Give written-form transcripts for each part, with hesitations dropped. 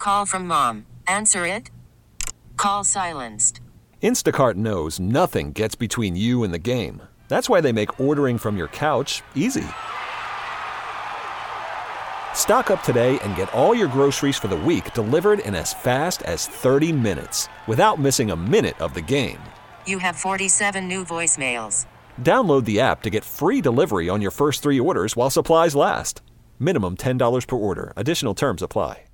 Call from mom. Answer it. Call silenced. Instacart knows nothing gets between you and the game. That's why they make ordering from your couch easy. Stock up today and get all your groceries for the week delivered in as fast as 30 minutes without missing a minute of the game. You have 47 new voicemails. Download the app to get free delivery on your first 3 orders while supplies last. Minimum $10 per order. Additional terms apply.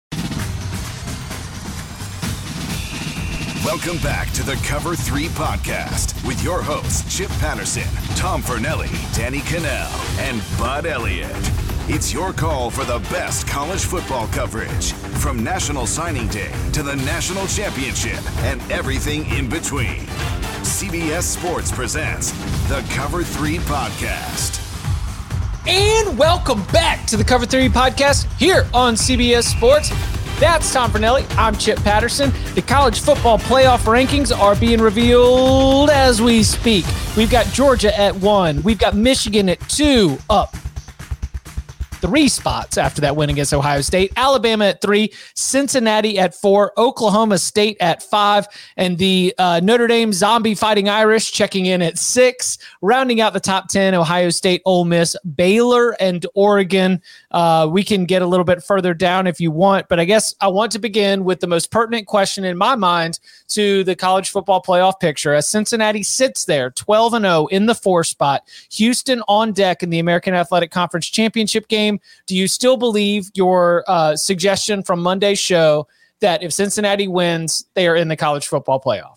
Welcome back to the Cover 3 podcast with your hosts, Chip Patterson, Tom Fornelli, Danny Cannell, and Bud Elliott. It's your call for the best college football coverage, from National Signing Day to the National Championship and everything in between. CBS Sports presents the Cover 3 podcast. And welcome back to the Cover 3 podcast here on CBS Sports. That's Tom Fornelli. I'm Chip Patterson. The college football playoff rankings are being revealed as we speak. We've got Georgia at 1. We've got Michigan at 2, up 3 spots after that win against Ohio State. Alabama at 3, Cincinnati at 4, Oklahoma State at 5, and the Notre Dame Zombie Fighting Irish checking in at 6. Rounding out the top 10, Ohio State, Ole Miss, Baylor, and Oregon. We can get a little bit further down if you want, but I guess I want to begin with the most pertinent question in my mind to the college football playoff picture. As Cincinnati sits there 12-0 in the 4 spot, Houston on deck in the American Athletic Conference Championship game. Do you still believe your suggestion from Monday's show that if Cincinnati wins, they are in the college football playoff?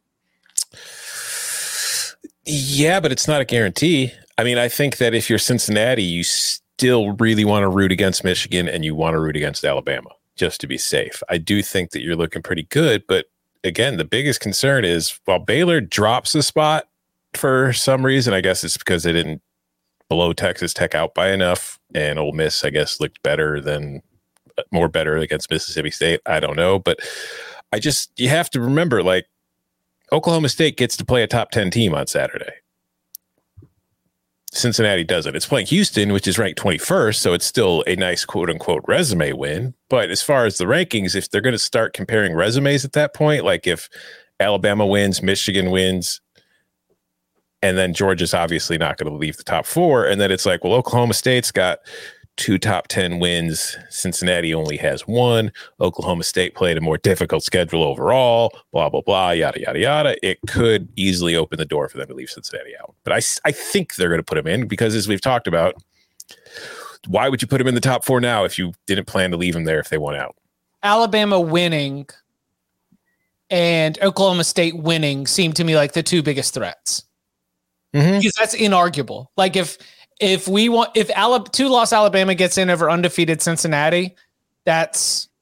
Yeah, but it's not a guarantee. I mean, I think that if you're Cincinnati, you still really want to root against Michigan and you want to root against Alabama just to be safe. I do think that you're looking pretty good, but again, the biggest concern is while Baylor drops the spot for some reason, I guess it's because they didn't blow Texas Tech out by enough, and Ole Miss, I guess, looked more better against Mississippi State. I don't know, but you have to remember, like, Oklahoma State gets to play a top 10 team on Saturday. Cincinnati doesn't. It's playing Houston, which is ranked 21st, so it's still a nice quote-unquote resume win. But as far as the rankings, if they're going to start comparing resumes at that point, like if Alabama wins, Michigan wins, and then Georgia's obviously not going to leave the top 4, and then it's like, well, Oklahoma State's got 2 top 10 wins. Cincinnati only has 1. Oklahoma State played a more difficult schedule overall, blah, blah, blah, yada, yada, yada. It could easily open the door for them to leave Cincinnati out. But I think they're going to put them in because, as we've talked about, why would you put them in the top 4 now if you didn't plan to leave them there if they won out? Alabama winning and Oklahoma State winning seem to me like the 2 biggest threats. Mm-hmm. Because that's inarguable. Like if 2-loss Alabama gets in over undefeated Cincinnati, that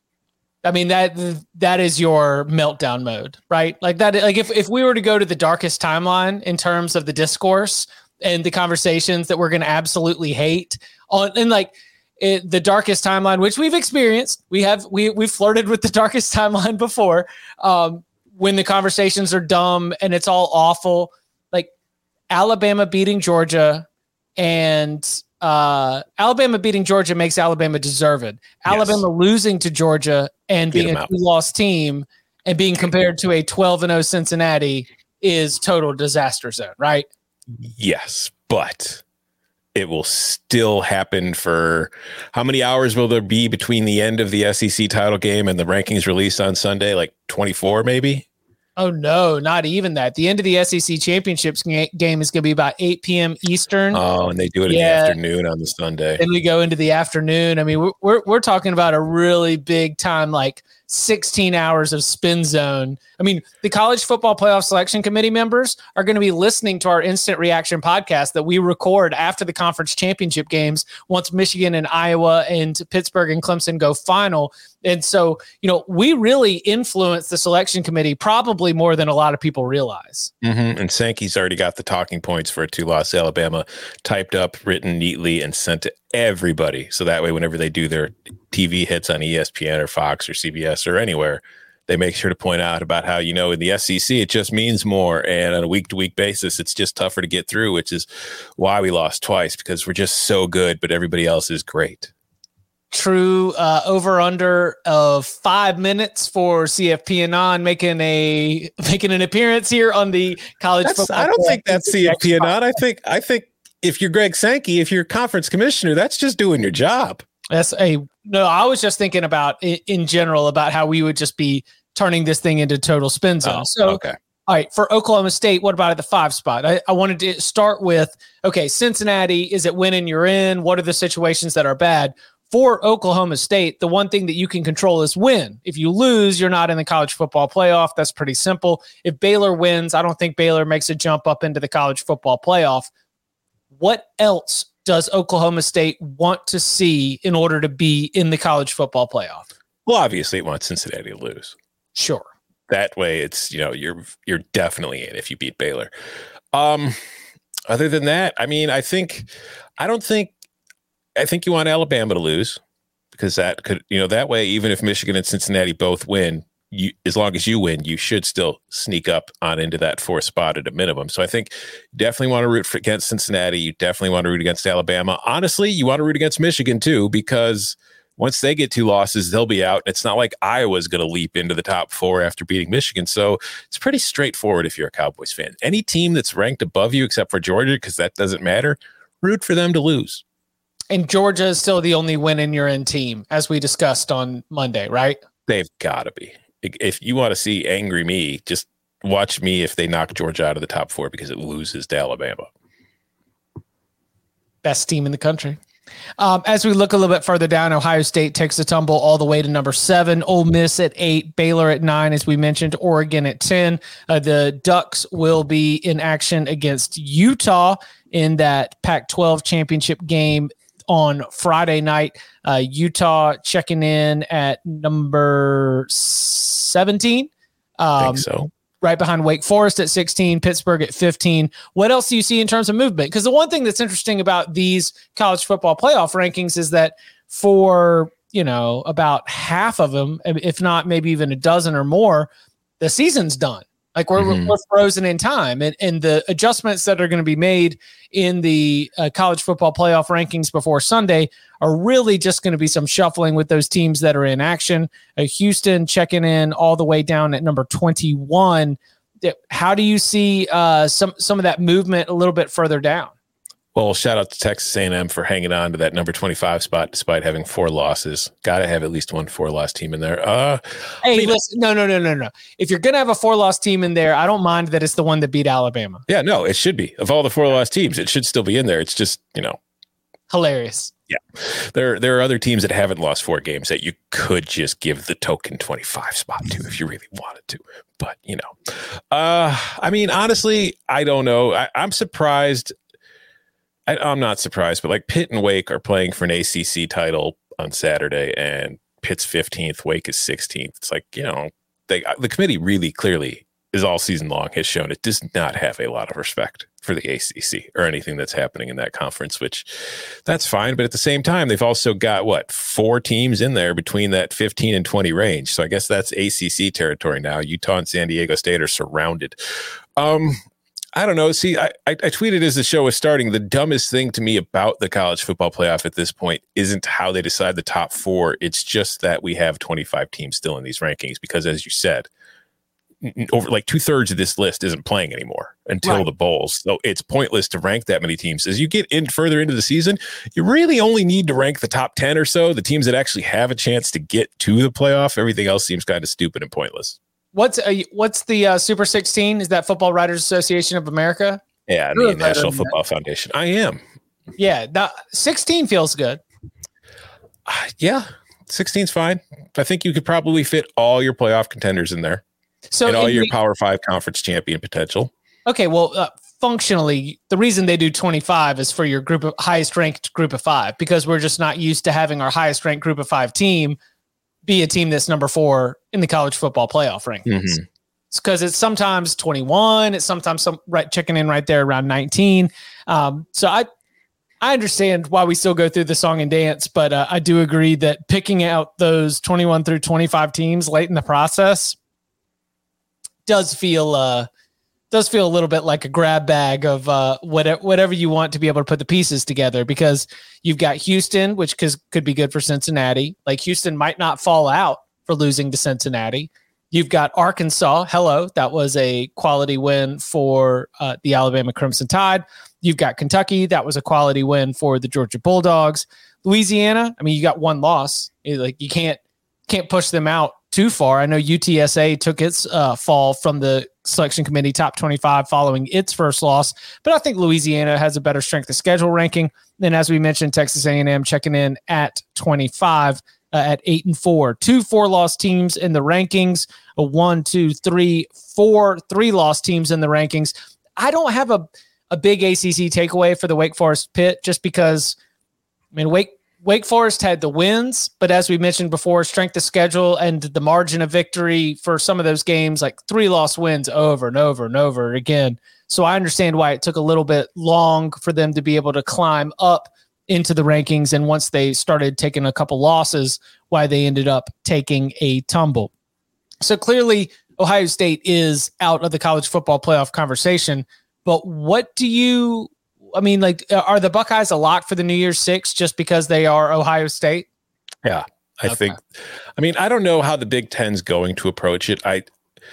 is your meltdown mode, right? Like that. Like if we were to go to the darkest timeline in terms of the discourse and the conversations that we're going to absolutely hate on, and like the darkest timeline, which we've experienced, we've flirted with the darkest timeline before, when the conversations are dumb and it's all awful. Alabama beating Georgia and Alabama beating Georgia makes Alabama deserved. Yes. Alabama losing to Georgia and being a 2-loss team and being compared to a 12-0 Cincinnati is total disaster zone, right? Yes, but it will still happen for how many hours will there be between the end of the SEC title game and the rankings release on Sunday? Like 24 maybe? Oh, no, not even that. The end of the SEC championships game is going to be about 8 p.m. Eastern. Oh, and they do it in the afternoon on the Sunday. Then we go into the afternoon. I mean, we're talking about a really big time, like 16 hours of spin zone. I mean, the College Football Playoff Selection Committee members are going to be listening to our Instant Reaction podcast that we record after the conference championship games once Michigan and Iowa and Pittsburgh and Clemson go final. And so, we really influence the selection committee probably more than a lot of people realize. Mm-hmm. And Sankey's already got the talking points for a 2-loss Alabama typed up, written neatly, and sent to everybody. So that way, whenever they do their TV hits on ESPN or Fox or CBS or anywhere, they make sure to point out about how, in the SEC, it just means more. And on a week-to-week basis, it's just tougher to get through, which is why we lost twice, because we're just so good, but everybody else is great. true over under of 5 minutes for CFP Anon making an appearance here on the college football. I don't think that's CFP Anon. I think if you're Greg Sankey, if you're conference commissioner, that's just doing your job. No, I was just thinking about in general about how we would just be turning this thing into total spin zone. Okay. All right, for Oklahoma State, what about at the 5 spot? I wanted to start with, okay, Cincinnati, is it winning you're in? What are the situations that are bad? For Oklahoma State, the one thing that you can control is win. If you lose, you're not in the college football playoff. That's pretty simple. If Baylor wins, I don't think Baylor makes a jump up into the college football playoff. What else does Oklahoma State want to see in order to be in the college football playoff? Well, obviously it wants Cincinnati to lose. Sure. That way it's, you're definitely in if you beat Baylor. Other than that, I mean, I think you want Alabama to lose, because that could, that way, even if Michigan and Cincinnati both win, as long as you win, you should still sneak up on into that 4th spot at a minimum. So I think you definitely want to root against Cincinnati. You definitely want to root against Alabama. Honestly, you want to root against Michigan too, because once they get 2 losses, they'll be out. It's not like Iowa's going to leap into the top 4 after beating Michigan. So it's pretty straightforward if you're a Cowboys fan. Any team that's ranked above you, except for Georgia, because that doesn't matter, root for them to lose. And Georgia is still the only win in your end team, as we discussed on Monday, right? They've got to be. If you want to see angry me, just watch me if they knock Georgia out of the top 4 because it loses to Alabama. Best team in the country. As we look a little bit further down, Ohio State takes a tumble all the way to number 7, Ole Miss at 8, Baylor at 9, as we mentioned, Oregon at 10. The Ducks will be in action against Utah in that Pac-12 championship game on Friday night. Utah checking in at number 17. I think so. Right behind Wake Forest at 16, Pittsburgh at 15. What else do you see in terms of movement? Because the one thing that's interesting about these college football playoff rankings is that for, about half of them, if not maybe even a dozen or more, the season's done. Like we're frozen in time, and the adjustments that are going to be made in the college football playoff rankings before Sunday are really just going to be some shuffling with those teams that are in action. Houston checking in all the way down at number 21. How do you see some of that movement a little bit further down? Well, shout out to Texas A&M for hanging on to that number 25 spot despite having 4 losses. Got to have at least one 4-loss team in there. Listen, no. If you're going to have a 4-loss team in there, I don't mind that it's the one that beat Alabama. Yeah, no, it should be. Of all the 4-loss teams, it should still be in there. It's just, hilarious. Yeah. There are other teams that haven't lost 4 games that you could just give the token 25 spot to if you really wanted to. But, I mean, honestly, I don't know. I'm surprised. I'm not surprised, but like Pitt and Wake are playing for an ACC title on Saturday, and Pitt's 15th, Wake is 16th. It's like, the committee really clearly is all season long has shown it does not have a lot of respect for the ACC or anything that's happening in that conference, which that's fine. But at the same time, they've also got 4 teams in there between that 15 and 20 range. So I guess that's ACC territory now. Utah and San Diego State are surrounded. I don't know. See, I tweeted as the show was starting, the dumbest thing to me about the college football playoff at this point isn't how they decide the top 4. It's just that we have 25 teams still in these rankings because, as you said, over 2/3 of this list isn't playing anymore until the bowls. So it's pointless to rank that many teams. As you get in further into the season, you really only need to rank the top 10 or so, the teams that actually have a chance to get to the playoff. Everything else seems kind of stupid and pointless. What's the Super 16? Is that Football Writers Association of America? Yeah, the National Football Foundation. I am. Yeah, 16 feels good. Yeah, 16's fine. I think you could probably fit all your playoff contenders in there. So and all your Power 5 conference champion potential. Okay, well, functionally, the reason they do 25 is for your highest ranked group of 5, because we're just not used to having our highest ranked group of 5 team be a team that's number 4 in the college football playoff rankings. Mm-hmm. It's because it's sometimes 21. It's sometimes checking in right there around 19. So I understand why we still go through the song and dance, but I do agree that picking out those 21 through 25 teams late in the process does feel does feel a little bit like a grab bag of whatever you want to be able to put the pieces together, because you've got Houston, which could be good for Cincinnati. Like, Houston might not fall out for losing to Cincinnati. You've got Arkansas. Hello. That was a quality win for the Alabama Crimson Tide. You've got Kentucky. That was a quality win for the Georgia Bulldogs. Louisiana, I mean, you got one loss. Like, you can't push them out too far. I know UTSA took its fall from the selection committee top 25 following its first loss, but I think Louisiana has a better strength of schedule ranking. Then, as we mentioned, Texas A&M checking in at 25 at 8-4. 2 4-loss teams in the rankings, a 1, 2, 3, 4 3-loss teams in the rankings. I don't have a big ACC takeaway for the Wake Forest Pitt, just because, I mean, Wake Forest had the wins, but as we mentioned before, strength of schedule and the margin of victory for some of those games, like 3-loss wins over and over and over again. So I understand why it took a little bit long for them to be able to climb up into the rankings. And once they started taking a couple losses, why they ended up taking a tumble. So clearly Ohio State is out of the college football playoff conversation, but what do you, I mean, like, are the Buckeyes a lock for the New Year's Six just because they are Ohio State? Yeah, I think. I mean, I don't know how the Big Ten's going to approach it. I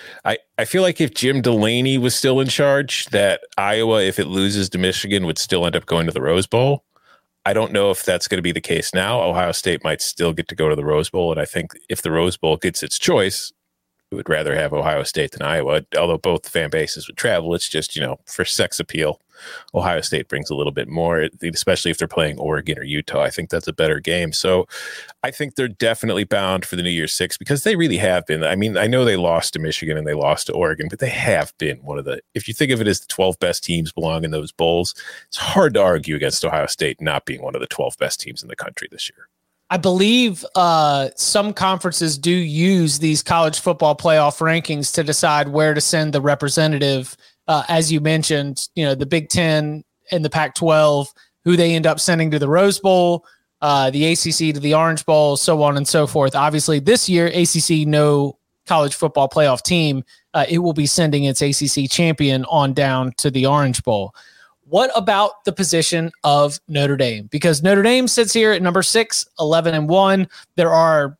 feel like if Jim Delaney was still in charge, that Iowa, if it loses to Michigan, would still end up going to the Rose Bowl. I don't know if that's going to be the case now. Ohio State might still get to go to the Rose Bowl, and I think if the Rose Bowl gets its choice, we would rather have Ohio State than Iowa, although both fan bases would travel. It's just, for sex appeal, Ohio State brings a little bit more, especially if they're playing Oregon or Utah. I think that's a better game. So I think they're definitely bound for the New Year's Six, because they really have been. I mean, I know they lost to Michigan and they lost to Oregon, but they have been one of the, if you think of it as the 12 best teams belong in those bowls, it's hard to argue against Ohio State not being one of the 12 best teams in the country this year. I believe some conferences do use these college football playoff rankings to decide where to send the representative. As you mentioned, the Big Ten and the Pac-12, who they end up sending to the Rose Bowl, the ACC to the Orange Bowl, so on and so forth. Obviously, this year, ACC, no college football playoff team. It will be sending its ACC champion on down to the Orange Bowl. What about the position of Notre Dame? Because Notre Dame sits here at number 6, 11-1. There are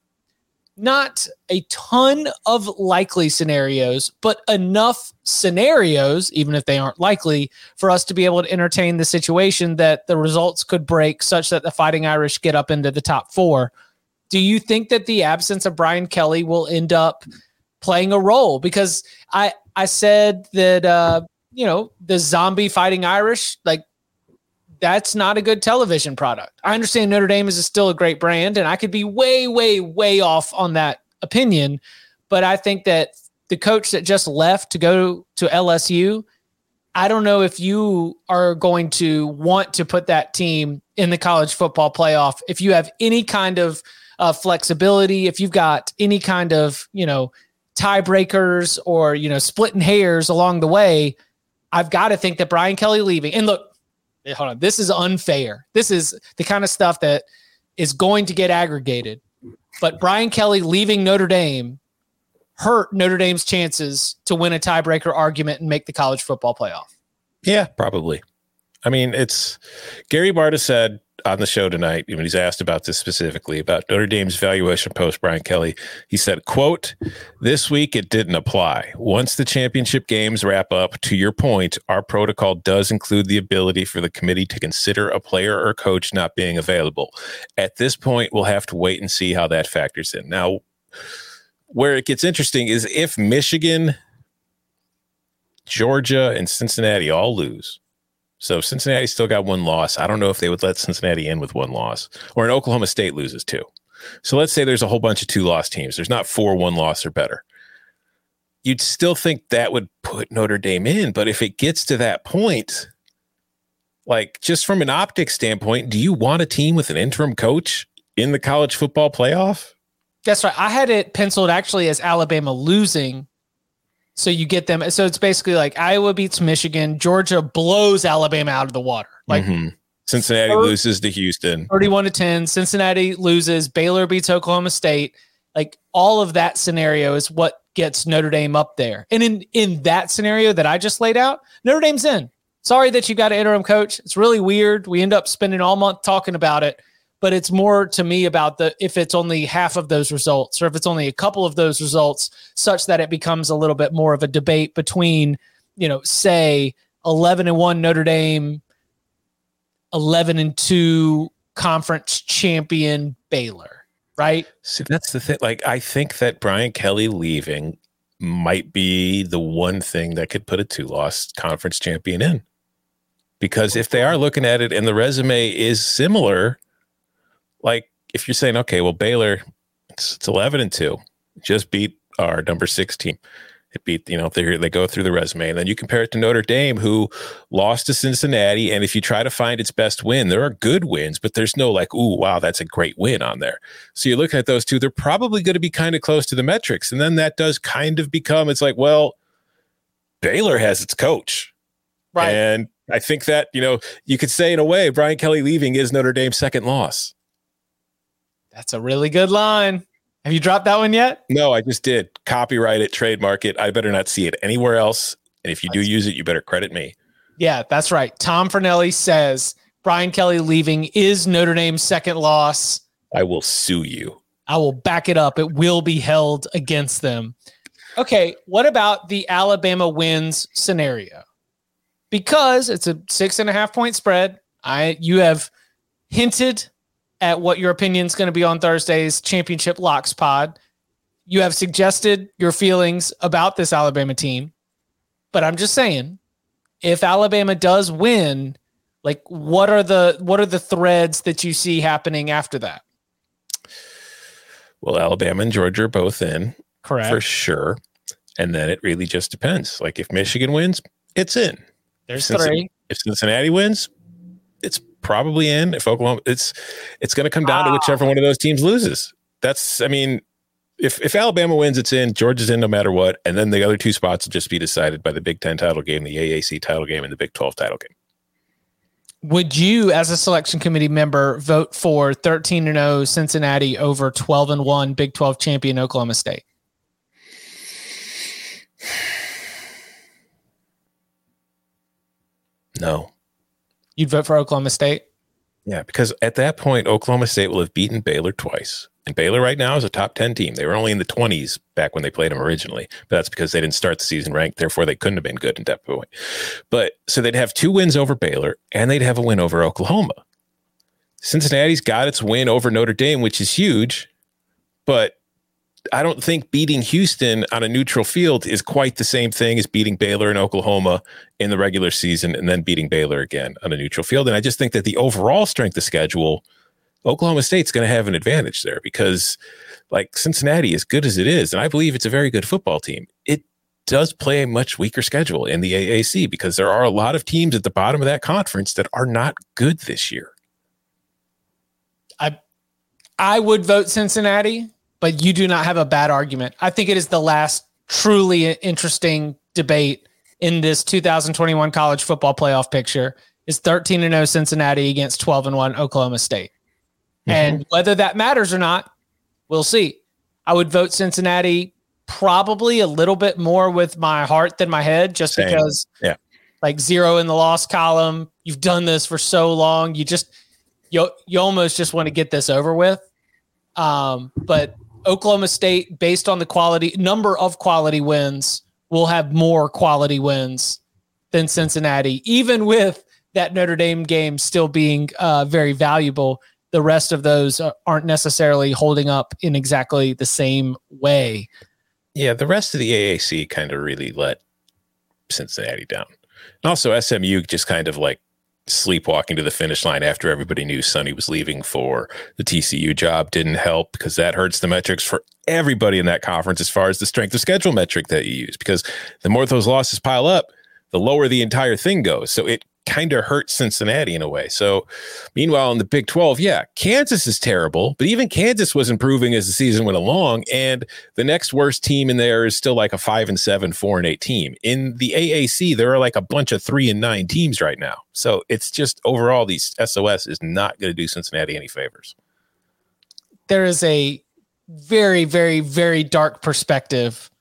not a ton of likely scenarios, but enough scenarios, even if they aren't likely, for us to be able to entertain the situation that the results could break such that the Fighting Irish get up into the top 4. Do you think that the absence of Brian Kelly will end up playing a role? Because I said that, the zombie Fighting Irish, like, that's not a good television product. I understand Notre Dame is still a great brand, and I could be way, way, way off on that opinion. But I think that the coach that just left to go to LSU, I don't know if you are going to want to put that team in the college football playoff. If you have any kind of flexibility, if you've got any kind of, tiebreakers or, splitting hairs along the way, I've got to think that Brian Kelly leaving, and look, hold on, this is unfair. This is the kind of stuff that is going to get aggregated. But Brian Kelly leaving Notre Dame hurt Notre Dame's chances to win a tiebreaker argument and make the college football playoff. Yeah, probably. I mean, it's Gary Barta said on the show tonight, when he's asked about this specifically, about Notre Dame's valuation post Brian Kelly, he said, quote, "This week it didn't apply. Once the championship games wrap up, to your point, our protocol does include the ability for the committee to consider a player or coach not being available. At this point, we'll have to wait and see how that factors in." Now, where it gets interesting is if Michigan, Georgia, and Cincinnati all lose. So Cincinnati still got one loss. I don't know if they would let Cincinnati in with one loss, or an Oklahoma State loses 2. So let's say there's a whole bunch of 2-loss teams. There's not 4 1-loss or better. You'd still think that would put Notre Dame in. But if it gets to that point, like, just from an optics standpoint, do you want a team with an interim coach in the college football playoff? That's right. I had it penciled actually as Alabama losing. So you get them. So it's basically like Iowa beats Michigan, Georgia blows Alabama out of the water. Like Cincinnati loses to Houston, 31-10. Cincinnati loses. Baylor beats Oklahoma State. Like, all of that scenario is what gets Notre Dame up there. And in that scenario that I just laid out, Notre Dame's in. Sorry that you got an interim coach. It's really weird. We end up spending all month talking about it, but it's more to me about if it's only half of those results or if it's only a couple of those results, such that it becomes a little bit more of a debate between, say 11-1 Notre Dame, 11-2 conference champion Baylor, right? See, that's the thing. Like, I think that Brian Kelly leaving might be the one thing that could put a 2-loss conference champion in. Because if they are looking at it and the resume is similar, like if you're saying, okay, well, Baylor, it's 11-2, just beat our number 6 team. It beat, they go through the resume, and then you compare it to Notre Dame, who lost to Cincinnati. And if you try to find its best win, there are good wins, but there's no like, ooh, wow, that's a great win on there. So you're looking at those two, they're probably going to be kind of close to the metrics. And then that does kind of become, it's like, well, Baylor has its coach. Right. And I think that, you could say in a way, Brian Kelly leaving is Notre Dame's second loss. That's a really good line. Have you dropped that one yet? No, I just did. Copyright it, trademark it. I better not see it anywhere else. And if you do use it, you better credit me. Yeah, that's right. Tom Fornelli says Brian Kelly leaving is Notre Dame's second loss. I will sue you. I will back it up. It will be held against them. Okay, what about the Alabama wins scenario? Because it's a 6.5 point spread. You have hinted at what your opinion is going to be on Thursday's Championship Locks pod. You have suggested your feelings about this Alabama team, but I'm just saying, if Alabama does win, like what are the threads that you see happening after that? Well, Alabama and Georgia are both in, correct, for sure. And then it really just depends. Like if Michigan wins, it's in. There's 3. If Cincinnati wins, it's probably in. If Oklahoma, it's going to come down to whichever one of those teams loses. If Alabama wins, it's in. Georgia's in no matter what. And then the other 2 spots will just be decided by the Big Ten title game, the AAC title game, and the Big 12 title game. Would you, as a selection committee member, vote for 13-0 Cincinnati over 12-1 Big 12 champion Oklahoma State? No. You'd vote for Oklahoma State? Yeah, because at that point, Oklahoma State will have beaten Baylor twice. And Baylor right now is a top 10 team. They were only in the 20s back when they played them originally. But that's because they didn't start the season ranked. Therefore, they couldn't have been good at that point. But so they'd have 2 wins over Baylor, and they'd have a win over Oklahoma. Cincinnati's got its win over Notre Dame, which is huge. But I don't think beating Houston on a neutral field is quite the same thing as beating Baylor and Oklahoma in the regular season and then beating Baylor again on a neutral field. And I just think that the overall strength of schedule, Oklahoma State's going to have an advantage there because like Cincinnati, as good as it is, and I believe it's a very good football team, it does play a much weaker schedule in the AAC because there are a lot of teams at the bottom of that conference that are not good this year. I would vote Cincinnati, but you do not have a bad argument. I think it is the last truly interesting debate in this 2021 college football playoff picture is 13-0 Cincinnati against 12-1 Oklahoma State. Mm-hmm. And whether that matters or not, we'll see. I would vote Cincinnati probably a little bit more with my heart than my head, just Same. because like 0 in the loss column. You've done this for so long. You almost just want to get this over with. But Oklahoma State, based on the number of quality wins, will have more quality wins than Cincinnati, even with that Notre Dame game still being very valuable. The rest of those aren't necessarily holding up in exactly the same way. Yeah, the rest of the AAC kind of really let Cincinnati down. And also SMU just kind of like sleepwalking to the finish line after everybody knew Sonny was leaving for the TCU job didn't help because that hurts the metrics for everybody in that conference as far as the strength of schedule metric that you use, because the more those losses pile up, the lower the entire thing goes. So it kind of hurts Cincinnati in a way. So meanwhile, in the Big 12, Kansas is terrible, but even Kansas was improving as the season went along. And the next worst team in there is still like a 5-7, 4-8 team. In the AAC, there are like a bunch of 3-9 teams right now. So it's just overall, these SOS is not going to do Cincinnati any favors. There is a very, very, very dark perspective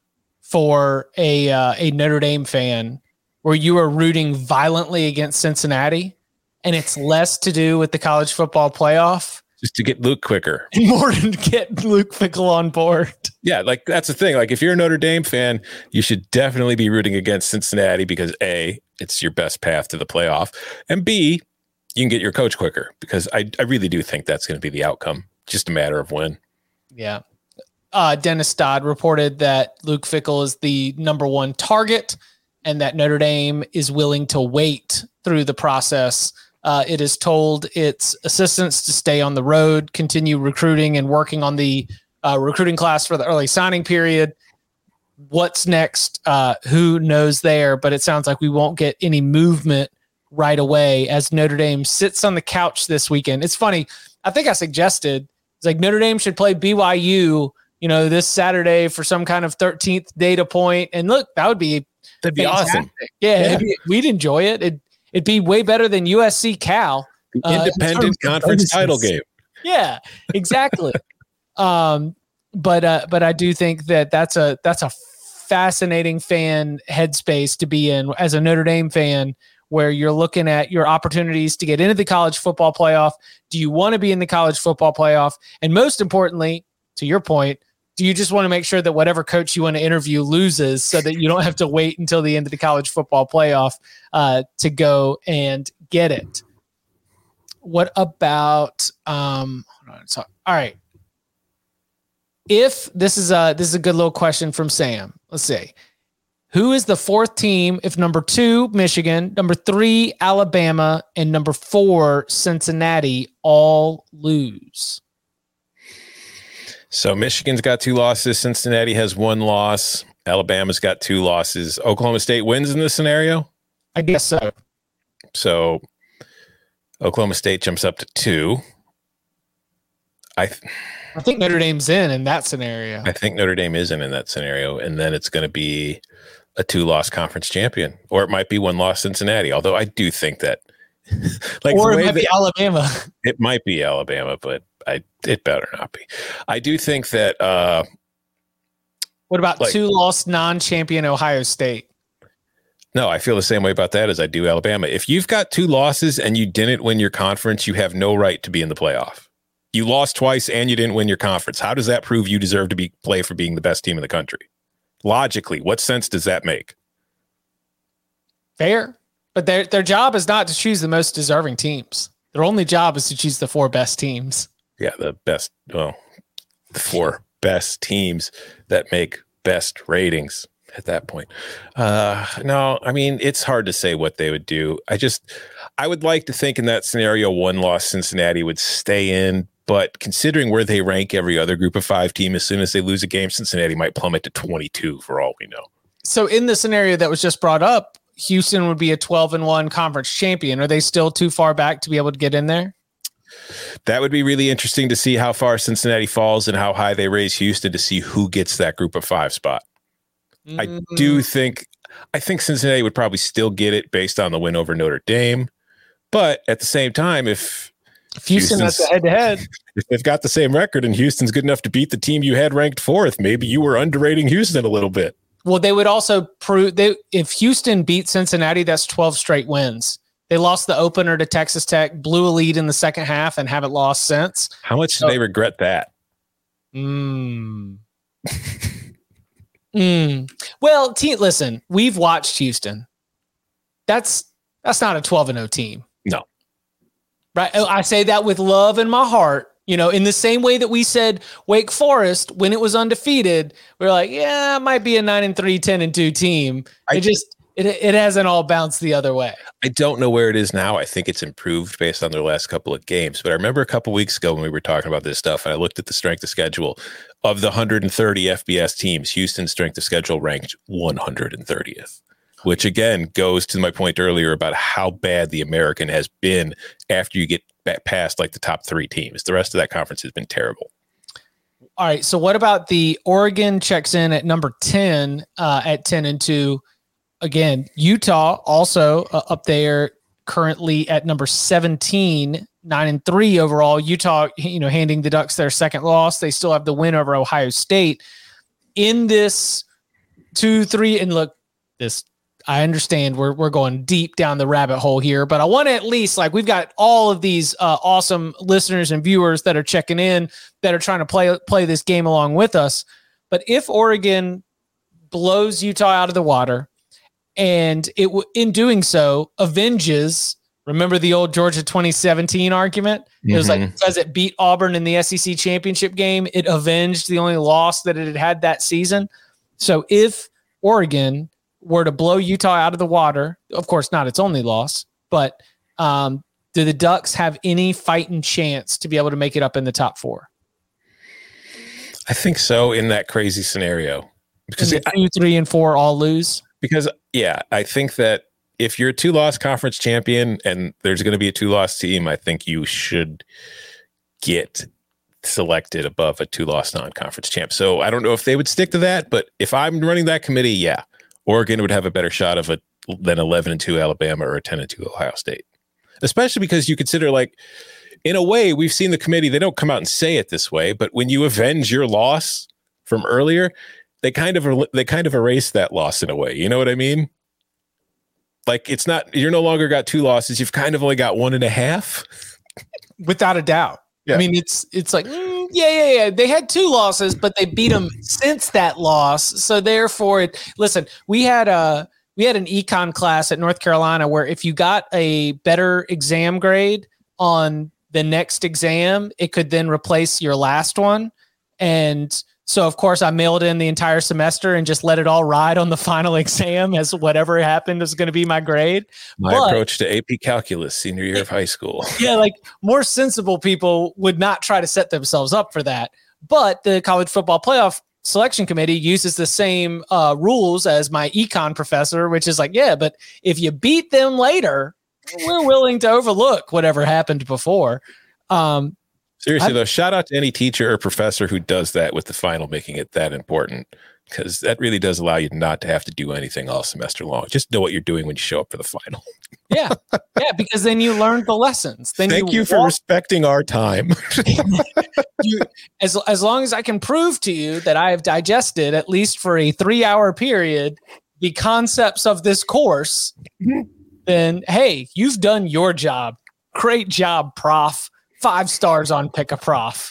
for a Notre Dame fan where you are rooting violently against Cincinnati, and it's less to do with the college football playoff. Just to get Luke quicker. And more to get Luke Fickell on board. Yeah, like that's the thing. Like if you're a Notre Dame fan, you should definitely be rooting against Cincinnati because A, it's your best path to the playoff, and B, you can get your coach quicker because I really do think that's going to be the outcome. Just a matter of when. Yeah. Dennis Dodd reported that Luke Fickell is the number one target and that Notre Dame is willing to wait through the process. It has told its assistants to stay on the road, continue recruiting and working on the recruiting class for the early signing period. What's next? Who knows there, but it sounds like we won't get any movement right away as Notre Dame sits on the couch this weekend. It's funny. I think I suggested it's like Notre Dame should play BYU, this Saturday for some kind of 13th data point. And look, that'd be fantastic. Awesome. Yeah. We'd enjoy it. It'd be way better than USC Cal. The independent conference title game. Yeah, exactly. But I do think that that's a fascinating fan headspace to be in as a Notre Dame fan, where you're looking at your opportunities to get into the college football playoff. Do you want to be in the college football playoff? And most importantly, to your point, do you just want to make sure that whatever coach you want to interview loses so that you don't have to wait until the end of the college football playoff to go and get it? What about hold on. So, all right. If this is a good little question from Sam. Let's see. Who is the fourth team if number 2, Michigan, number 3, Alabama, and number 4, Cincinnati all lose? So Michigan's got 2 losses. Cincinnati has 1 loss. Alabama's got 2 losses. Oklahoma State wins in this scenario? I guess so. So Oklahoma State jumps up to 2. I think Notre Dame's in that scenario. I think Notre Dame isn't in that scenario. And then it's going to be a 2-loss conference champion, or it might be 1-loss Cincinnati. Although I do think that, or it might be Alabama. It might be Alabama, but it better not be. I do think that. What about 2-loss non-champion Ohio State? No, I feel the same way about that as I do Alabama. If you've got 2 losses and you didn't win your conference, you have no right to be in the playoff. You lost twice and you didn't win your conference. How does that prove you deserve to play for being the best team in the country? Logically, what sense does that make? Fair. But their job is not to choose the most deserving teams. Their only job is to choose the 4 best teams. Yeah, the 4 best teams that make best ratings at that point. No, I mean, it's hard to say what they would do. I would like to think in that scenario, 1-loss Cincinnati would stay in. But considering where they rank every other group of 5 team, as soon as they lose a game, Cincinnati might plummet to 22 for all we know. So in the scenario that was just brought up, Houston would be a 12-1 conference champion. Are they still too far back to be able to get in there? That would be really interesting to see how far Cincinnati falls and how high they raise Houston to see who gets that group of 5 spot. I think Cincinnati would probably still get it based on the win over Notre Dame. But at the same time, if Houston has the head-to-head, if they've got the same record and Houston's good enough to beat the team you had ranked 4th, maybe you were underrating Houston a little bit. Well, they would also prove if Houston beat Cincinnati, that's 12 straight wins. They lost the opener to Texas Tech, blew a lead in the second half, and haven't lost since. How much do they regret that? Well, listen, we've watched Houston. That's not a 12-0 team. No. Right? I say that with love in my heart. In the same way that we said Wake Forest, when it was undefeated, we were like, yeah, it might be a 9-3, 10-2 team. It hasn't all bounced the other way. I don't know where it is now. I think it's improved based on their last couple of games. But I remember a couple weeks ago when we were talking about this stuff, and I looked at the strength of schedule of the 130 FBS teams. Houston's strength of schedule ranked 130th, which again goes to my point earlier about how bad the American has been after you get past like the top 3 teams. The rest of that conference has been terrible. All right. So what about the Oregon checks in at number 10 at 10-2? Again, Utah also up there currently at number 17, 9-3 overall. Utah, handing the Ducks their second loss. They still have the win over Ohio State. In this 2, 3, and look, this, I understand we're going deep down the rabbit hole here, but I want to at least, like, we've got all of these awesome listeners and viewers that are checking in, that are trying to play this game along with us. But if Oregon blows Utah out of the water, and in doing so avenges, remember the old Georgia 2017 argument? It was like, because it beat Auburn in the SEC championship game, it avenged the only loss that it had that season. So if Oregon were to blow Utah out of the water, of course not its only loss, but do the Ducks have any fighting chance to be able to make it up in the top 4? I think so, in that crazy scenario. Because 2, 3, and 4 all lose. Because, yeah, I think that if you're a 2-loss conference champion and there's going to be a 2-loss team, I think you should get selected above a 2-loss non-conference champ. So I don't know if they would stick to that, but if I'm running that committee, yeah, Oregon would have a better shot of than 11-2 Alabama or a 10-2 Ohio State. Especially because you consider, like, in a way, we've seen the committee, they don't come out and say it this way, but when you avenge your loss from earlier, they kind of erase that loss in a way. You know what I mein? Like, it's not, you're no longer got 2 losses. You've kind of only got 1.5. Without a doubt. Yeah. I mean, it's like, yeah. They had 2 losses, but they beat them since that loss. So therefore, listen, we had an econ class at North Carolina where if you got a better exam grade on the next exam, it could then replace your last one. And so, of course, I mailed in the entire semester and just let it all ride on the final exam as whatever happened is going to be my grade. My approach to AP Calculus senior year of high school. Yeah, like, more sensible people would not try to set themselves up for that. But the College Football Playoff Selection Committee uses the same rules as my econ professor, which is like, yeah, but if you beat them later, we're willing to overlook whatever happened before. Seriously, though, shout out to any teacher or professor who does that with the final, making it that important, because that really does allow you not to have to do anything all semester long. Just know what you're doing when you show up for the final. Yeah, because then you learned the lessons. Then Thank you for respecting our time. As long as I can prove to you that I have digested, at least for a 3-hour period, the concepts of this course, then, hey, you've done your job. Great job, prof. 5 stars on Pick a Prof.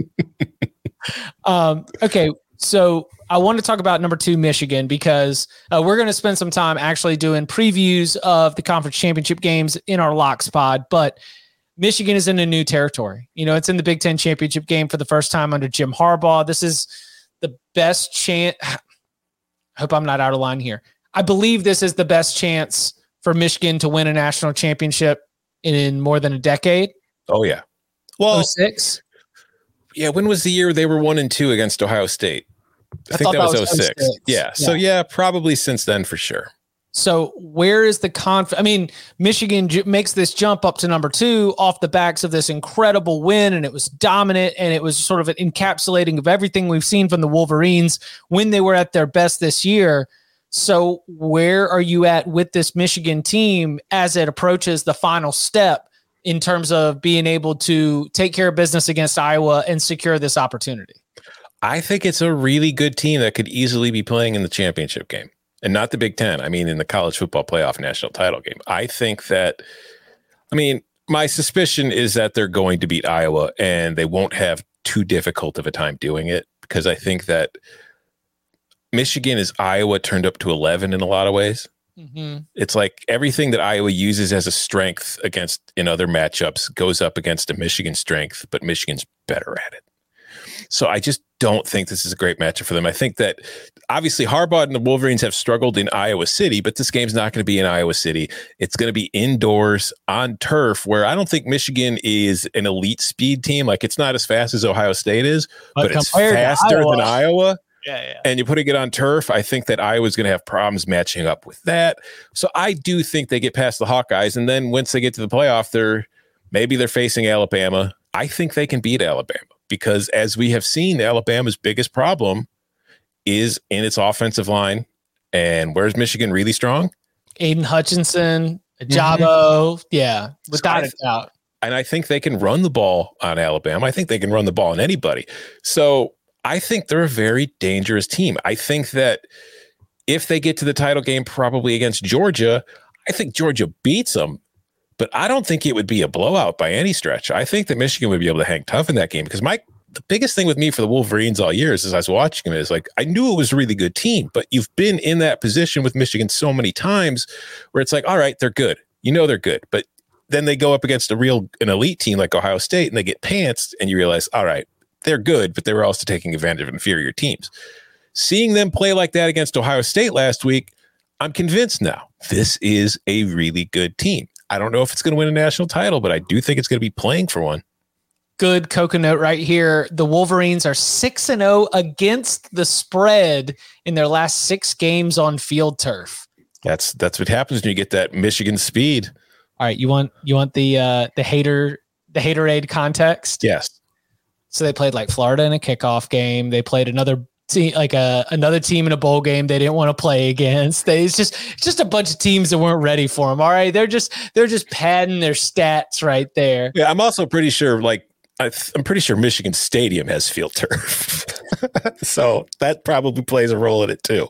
Okay, so I want to talk about number 2, Michigan, because we're going to spend some time actually doing previews of the conference championship games in our Locks pod, but Michigan is in a new territory. You know, it's in the Big Ten championship game for the first time under Jim Harbaugh. This is the best chance. I hope I'm not out of line here. I believe this is the best chance for Michigan to win a national championship in more than a decade. Oh, yeah. Well, 06? Yeah, when was the year they were 1-2 against Ohio State? I think that was 06. Yeah. So, yeah, probably since then for sure. So where is the confidence? I mean, Michigan makes this jump up to number 2 off the backs of this incredible win, and it was dominant, and it was sort of an encapsulating of everything we've seen from the Wolverines when they were at their best this year. So where are you at with this Michigan team as it approaches the final step in terms of being able to take care of business against Iowa and secure this opportunity? I think it's a really good team that could easily be playing in the championship game, and not the Big Ten. I mean, in the college football playoff national title game. I think that, my suspicion is that they're going to beat Iowa, and they won't have too difficult of a time doing it, because I think that Michigan is Iowa turned up to 11 in a lot of ways. Mm-hmm. It's like everything that Iowa uses as a strength in other matchups goes up against a Michigan strength, but Michigan's better at it. So I just don't think this is a great matchup for them. I think that obviously Harbaugh and the Wolverines have struggled in Iowa City, but this game's not going to be in Iowa City. It's going to be indoors on turf, where I don't think Michigan is an elite speed team. Like, it's not as fast as Ohio State is, but it's faster than Iowa. Yeah. And you're putting it on turf. I think that Iowa's going to have problems matching up with that. So I do think they get past the Hawkeyes. And then once they get to the playoff, they're facing Alabama. I think they can beat Alabama, because as we have seen, Alabama's biggest problem is in its offensive line. And where's Michigan really strong? Aiden Hutchinson, Ajabo. Yeah, without a doubt. And I think they can run the ball on Alabama. I think they can run the ball on anybody. So I think they're a very dangerous team. I think that if they get to the title game, probably against Georgia, I think Georgia beats them, but I don't think it would be a blowout by any stretch. I think that Michigan would be able to hang tough in that game because the biggest thing with me for the Wolverines all year is, as I was watching them, is like, I knew it was a really good team, but you've been in that position with Michigan so many times where it's like, all right, they're good. You know, they're good, but then they go up against an elite team like Ohio State and they get pantsed and you realize, all right, they're good, but they were also taking advantage of inferior teams. Seeing them play like that against Ohio State last week, I'm convinced now this is a really good team. I don't know if it's going to win a national title, but I do think it's going to be playing for one. Good coconut right here. The Wolverines are 6-0 against the spread in their last 6 games on field turf. That's what happens when you get that Michigan speed. All right, you want the Haterade context? Yes. So they played like Florida in a kickoff game. They played another team, like another team in a bowl game they didn't want to play against. It's just a bunch of teams that weren't ready for them. All right, they're just padding their stats right there. Yeah, I'm also pretty sure I'm pretty sure Michigan Stadium has field turf. So that probably plays a role in it too.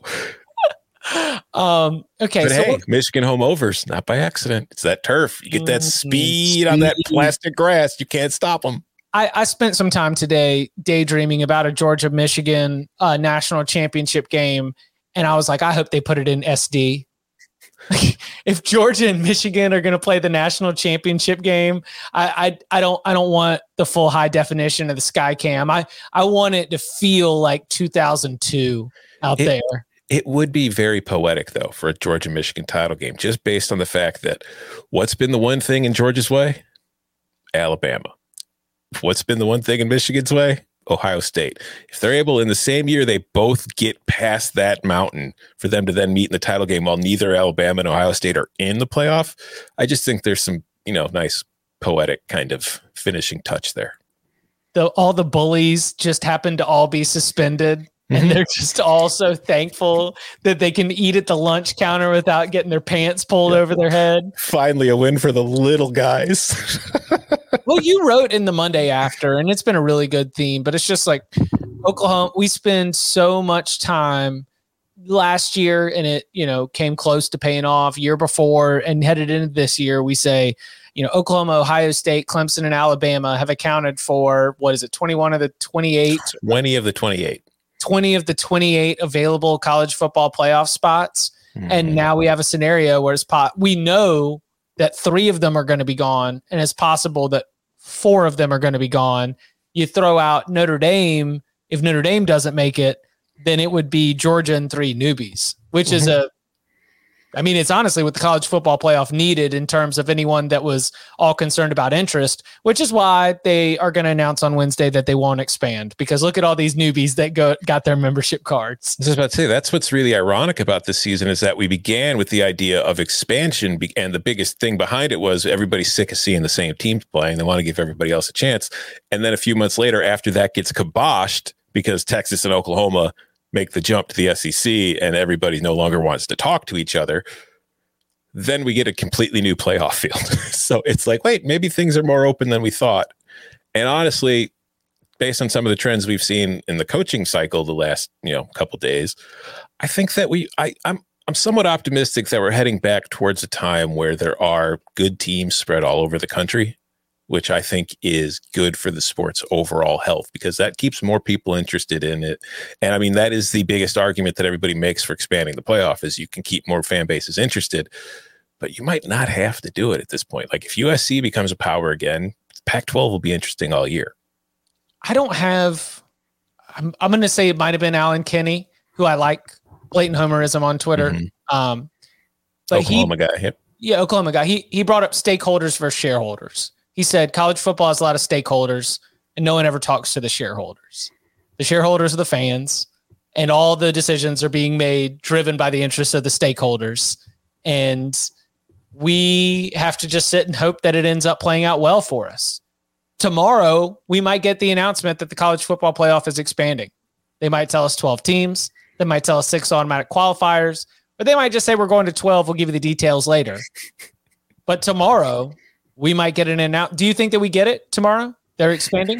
Okay. But hey, Michigan home overs, not by accident. It's that turf. You get that speed on that plastic grass. You can't stop them. I spent some time today daydreaming about a Georgia-Michigan national championship game. And I was like, I hope they put it in SD. If Georgia and Michigan are going to play the national championship game, I don't want the full high definition of the Skycam. I want it to feel like 2002 out there. It would be very poetic though for a Georgia-Michigan title game, just based on the fact that what's been the one thing in Georgia's way? Alabama. What's been the one thing in Michigan's way? Ohio State. If they're able in the same year, they both get past that mountain for them to then meet in the title game while neither Alabama and Ohio State are in the playoff. I just think there's some, nice poetic kind of finishing touch there. All the bullies just happen to all be suspended. And they're just all so thankful that they can eat at the lunch counter without getting their pants pulled over their head. Finally, a win for the little guys. Well, you wrote in the Monday After, and it's been a really good theme, but it's just like Oklahoma, we spend so much time last year, and it, came close to paying off year before and headed into this year. We say, Oklahoma, Ohio State, Clemson, and Alabama have accounted for, 21 of the 28? 20 of the 28. 20 of the 28 available college football playoff spots. And now we have a scenario where we know that 3 of them are going to be gone, and it's possible that 4 of them are going to be gone. You throw out Notre Dame. If Notre Dame doesn't make it, then it would be Georgia and 3 newbies, which is it's honestly what the college football playoff needed in terms of anyone that was all concerned about interest, which is why they are going to announce on Wednesday that they won't expand, because look at all these newbies that got their membership cards. I was about to say, that's what's really ironic about this season is that we began with the idea of expansion, and the biggest thing behind it was everybody's sick of seeing the same teams playing. They want to give everybody else a chance. And then a few months later, after that gets kiboshed because Texas and Oklahoma make the jump to the SEC and everybody no longer wants to talk to each other, then we get a completely new playoff field. So it's like, wait, maybe things are more open than we thought. And honestly, based on some of the trends we've seen in the coaching cycle the last, couple days, I think that I'm somewhat optimistic that we're heading back towards a time where there are good teams spread all over the country, which I think is good for the sport's overall health, because that keeps more people interested in it. And that is the biggest argument that everybody makes for expanding the playoff is you can keep more fan bases interested, but you might not have to do it at this point. Like if USC becomes a power again, Pac-12 will be interesting all year. I'm going to say it might've been Alan Kinney, who I like, blatant homerism on Twitter. But Oklahoma guy. Yep. Yeah. Oklahoma guy. He brought up stakeholders versus shareholders. He said college football has a lot of stakeholders and no one ever talks to the shareholders. The shareholders are the fans, and all the decisions are being made driven by the interests of the stakeholders. And we have to just sit and hope that it ends up playing out well for us. Tomorrow, we might get the announcement that the college football playoff is expanding. They might tell us 12 teams. They might tell us 6 automatic qualifiers, or they might just say we're going to 12. We'll give you the details later. But tomorrow, we might get an announcement. Do you think that we get it tomorrow? They're expanding?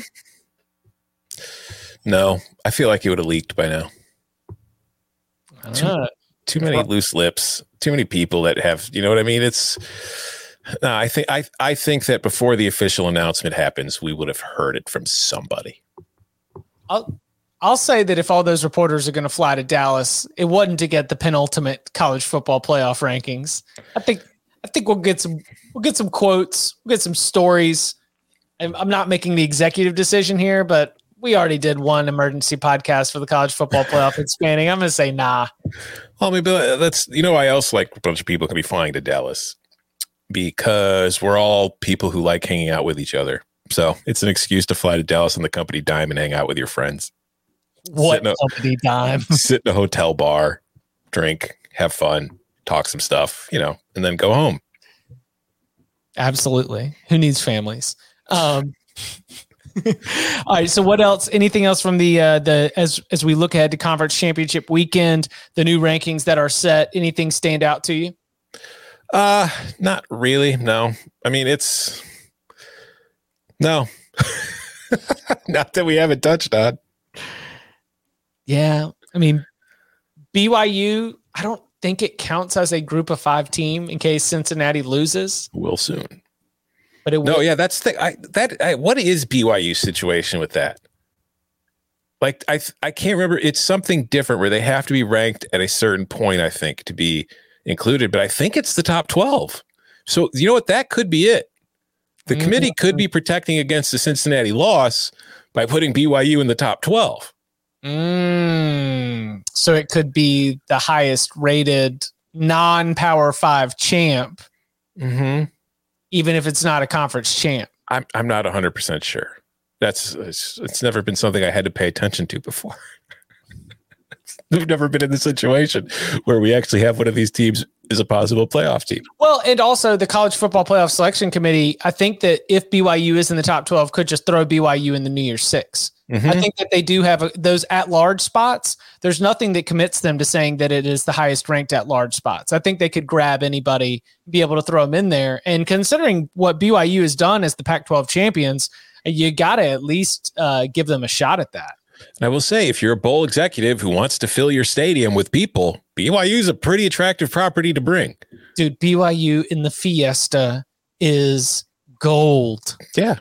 No, I feel like it would have leaked by now. I don't know. too many loose lips, too many people that have, you know what I mean? I think that before the official announcement happens, we would have heard it from somebody. I'll say that if all those reporters are going to fly to Dallas, it wasn't to get the penultimate college football playoff rankings. I think we'll get some quotes, we'll get some stories. I'm not making the executive decision here, but we already did one emergency podcast for the college football playoff expanding. I'm going to say nah. Well, maybe that's, why else like a bunch of people can be flying to Dallas, because we're all people who like hanging out with each other. So it's an excuse to fly to Dallas on the company dime and hang out with your friends. What company dime? Sit in a hotel bar, drink, have fun, talk some stuff, and then go home. Absolutely. Who needs families? All right. So what else? Anything else from the as we look ahead to conference championship weekend, the new rankings that are set, anything stand out to you? Not really. No. I mean, no, not that we haven't touched on. Yeah. I mean, BYU, I don't think it counts as a group of 5 team in case Cincinnati loses. Will soon. But it will. No, yeah, that's what is BYU's situation with that? Like, I can't remember. It's something different where they have to be ranked at a certain point, I think, to be included, but I think it's the top 12. So you know what? That could be it. The committee could be protecting against the Cincinnati loss by putting BYU in the top 12. So it could be the highest rated non-Power 5 champ, even if it's not a conference champ. I'm not 100% sure. It's never been something I had to pay attention to before. We've never been in the situation where we actually have one of these teams is a possible playoff team. Well, and also the College Football Playoff Selection Committee, I think that if BYU is in the top 12, could just throw BYU in the New Year's Six. I think that they do have those at-large spots. There's nothing that commits them to saying that it is the highest ranked at-large spots. I think they could grab anybody, be able to throw them in there. And considering what BYU has done as the Pac-12 champions, you got to at least give them a shot at that. And I will say, if you're a bowl executive who wants to fill your stadium with people, BYU is a pretty attractive property to bring. Dude, BYU in the Fiesta is gold. Yeah.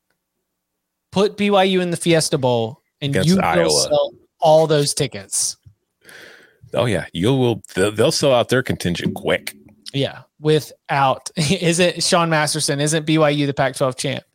Put BYU in the Fiesta Bowl, and against you will Iowa. sell all those tickets. Oh, yeah. They'll sell out their contingent quick. Yeah. Isn't Sean Masterson, isn't BYU the Pac-12 champ?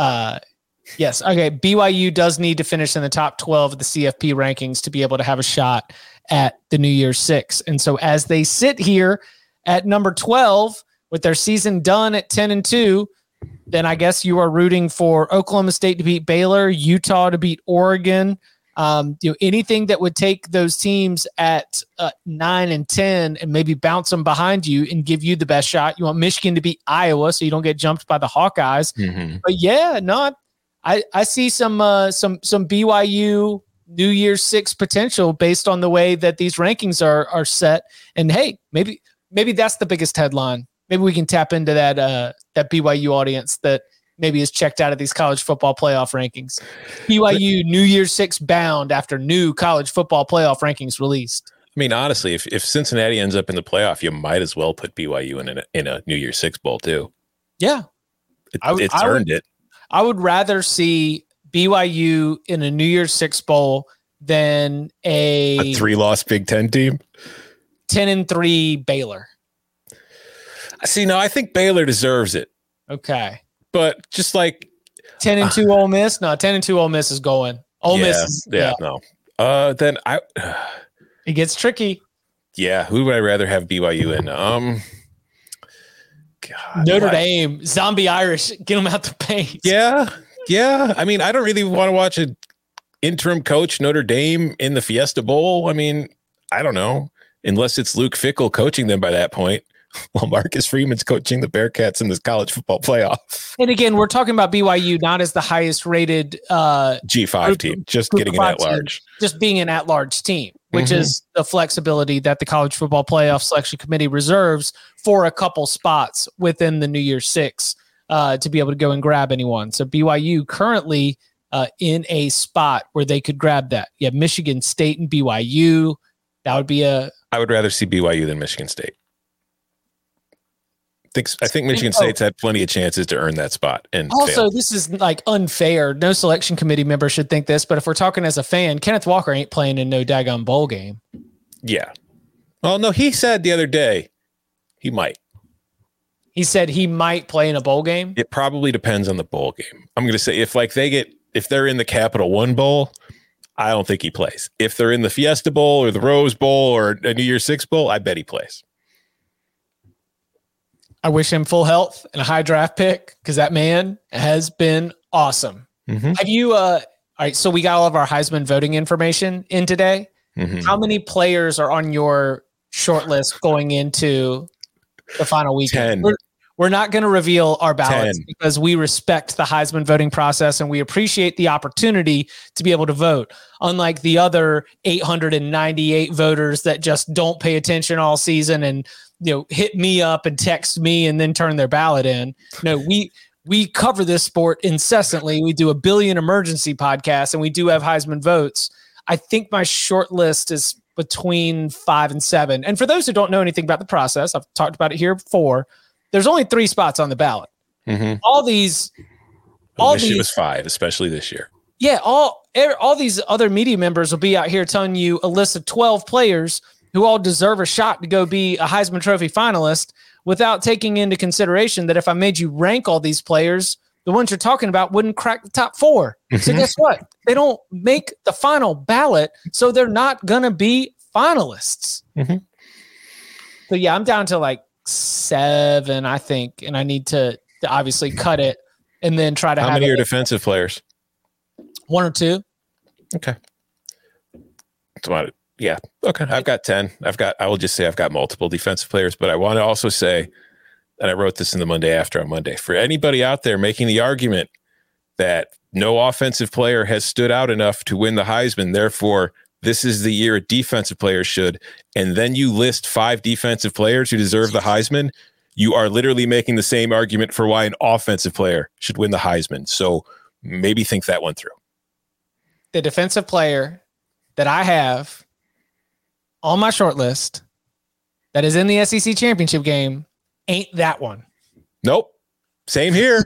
Yes. Okay. BYU does need to finish in the top 12 of the CFP rankings to be able to have a shot at the New Year's Six. And so as they sit here at number 12 with their season done at 10-2, then I guess you are rooting for Oklahoma State to beat Baylor, Utah to beat Oregon. Anything that would take those teams at 9 and 10 and maybe bounce them behind you and give you the best shot. You want Michigan to beat Iowa so you don't get jumped by the Hawkeyes. But yeah, no, I see some BYU New Year's Six potential based on the way that these rankings are set. And hey, maybe that's the biggest headline. Maybe we can tap into that BYU audience that maybe is checked out of these college football playoff rankings. BYU New Year's Six bound after new college football playoff rankings released. I mean, honestly, if Cincinnati ends up in the playoff, you might as well put BYU in a New Year's Six bowl too. Yeah, it's earned it. I would rather see BYU in a New Year's Six bowl than a 3-loss Big Ten team. 10-3 Baylor. See, no, I think Baylor deserves it. Okay. But just like 10-2 Ole Miss? No, 10-2 Ole Miss is going. Ole Miss is, no. Then it gets tricky. Yeah, who would I rather have BYU in? Notre Dame, zombie Irish, get them out the paint. Yeah. I mean, I don't really want to watch an interim coach Notre Dame in the Fiesta Bowl. I mean, I don't know, unless it's Luke Fickell coaching them by that point. Well, Marcus Freeman's coaching the Bearcats in this college football playoff. And again, we're talking about BYU not as the highest rated G5 team, just getting an at-large. Just being an at-large team, which is the flexibility that the College Football Playoff Selection Committee reserves for a couple spots within the New Year's Six to be able to go and grab anyone. So BYU currently in a spot where they could grab that. You have Michigan State and BYU. That would be a I would rather see BYU than Michigan State. I think Michigan State's had plenty of chances to earn that spot. And also, failed. This is like unfair. No selection committee member should think this, but if we're talking as a fan, Kenneth Walker ain't playing in no daggone bowl game. Yeah. Well, no, he said the other day he might. He said he might play in a bowl game. It probably depends on the bowl game. I'm going to say if they're in the Capital One Bowl, I don't think he plays. If they're in the Fiesta Bowl or the Rose Bowl or a New Year's Six Bowl, I bet he plays. I wish him full health and a high draft pick because that man has been awesome. Mm-hmm. Have you, all right, so we got all of our Heisman voting information in today. Mm-hmm. How many players are on your short list going into the final weekend? 10. We're not going to reveal our ballots 10. because we respect the Heisman voting process and we appreciate the opportunity to be able to vote. Unlike the other 898 voters that just don't pay attention all season and hit me up and text me and then turn their ballot in. No, we cover this sport incessantly. We do a billion emergency podcasts and we do have Heisman votes. I think my short list is between 5 and 7. And for those who don't know anything about the process, I've talked about it here before. There's only 3 spots on the ballot. Mm-hmm. I wish it was 5, especially this year. Yeah, all these other media members will be out here telling you a list of 12 players who all deserve a shot to go be a Heisman Trophy finalist without taking into consideration that if I made you rank all these players, the ones you're talking about wouldn't crack the top 4. Mm-hmm. So guess what? They don't make the final ballot, so they're not going to be finalists. Mm-hmm. So yeah, I'm down to like 7, I think, and I need to obviously cut it and then try to How have many are defensive players? 1 or 2. Okay. That's about it. Yeah. Okay. I've got 10. I will just say I've got multiple defensive players, but I want to also say, and I wrote this in the Monday After on Monday, for anybody out there making the argument that no offensive player has stood out enough to win the Heisman, therefore this is the year a defensive player should, and then you list 5 defensive players who deserve the Heisman, you are literally making the same argument for why an offensive player should win the Heisman. So maybe think that one through. The defensive player that I have on my short list that is in the SEC championship game ain't that one. Nope. Same here.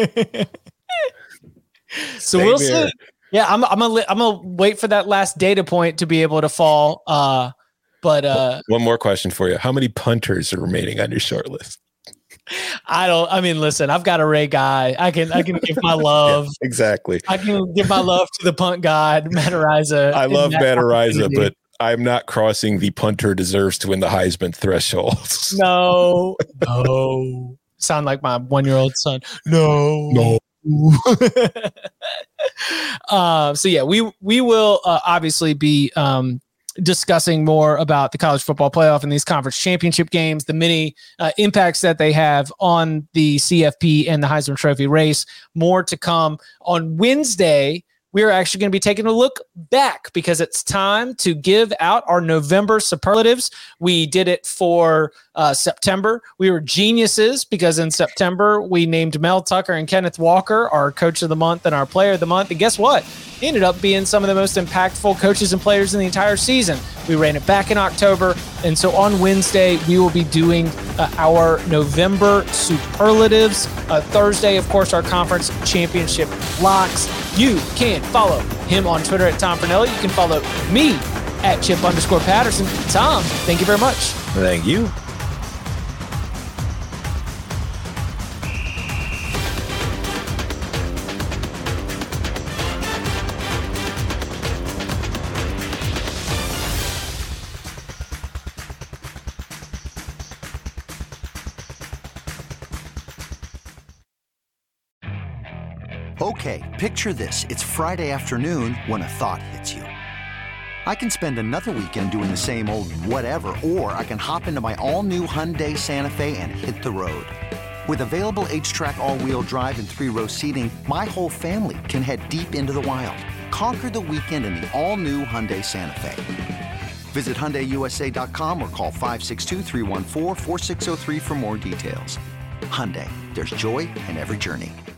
So we'll see. Yeah, I'm gonna wait for that last data point to be able to fall. But one more question for you: how many punters are remaining on your short list? Listen, I've got a Ray guy. I can give my love. Yeah, exactly. I can give my love to the punt god, Matt Araiza. I love Matt Araiza, but I'm not crossing the punter deserves to win the Heisman threshold. No. Sound like my 1-year-old son. No. So yeah, we will obviously be discussing more about the college football playoff and these conference championship games, the many impacts that they have on the CFP and the Heisman Trophy race. More to come on Wednesday. We're actually going to be taking a look back because it's time to give out our November superlatives. We did it for September. We were geniuses because in September we named Mel Tucker and Kenneth Walker our coach of the month and our player of the month. And guess what? They ended up being some of the most impactful coaches and players in the entire season. We ran it back in October. And so on Wednesday, we will be doing our November superlatives. Thursday, of course, our conference championship locks. You can follow him on Twitter at Tom Fornelli. You can follow me at Chip_Patterson. Tom, thank you very much. Thank you. Okay, picture this. It's Friday afternoon when a thought hits you. I can spend another weekend doing the same old whatever, or I can hop into my all-new Hyundai Santa Fe and hit the road. With available H-Track all-wheel drive and 3-row seating, my whole family can head deep into the wild. Conquer the weekend in the all-new Hyundai Santa Fe. Visit HyundaiUSA.com or call 562-314-4603 for more details. Hyundai, there's joy in every journey.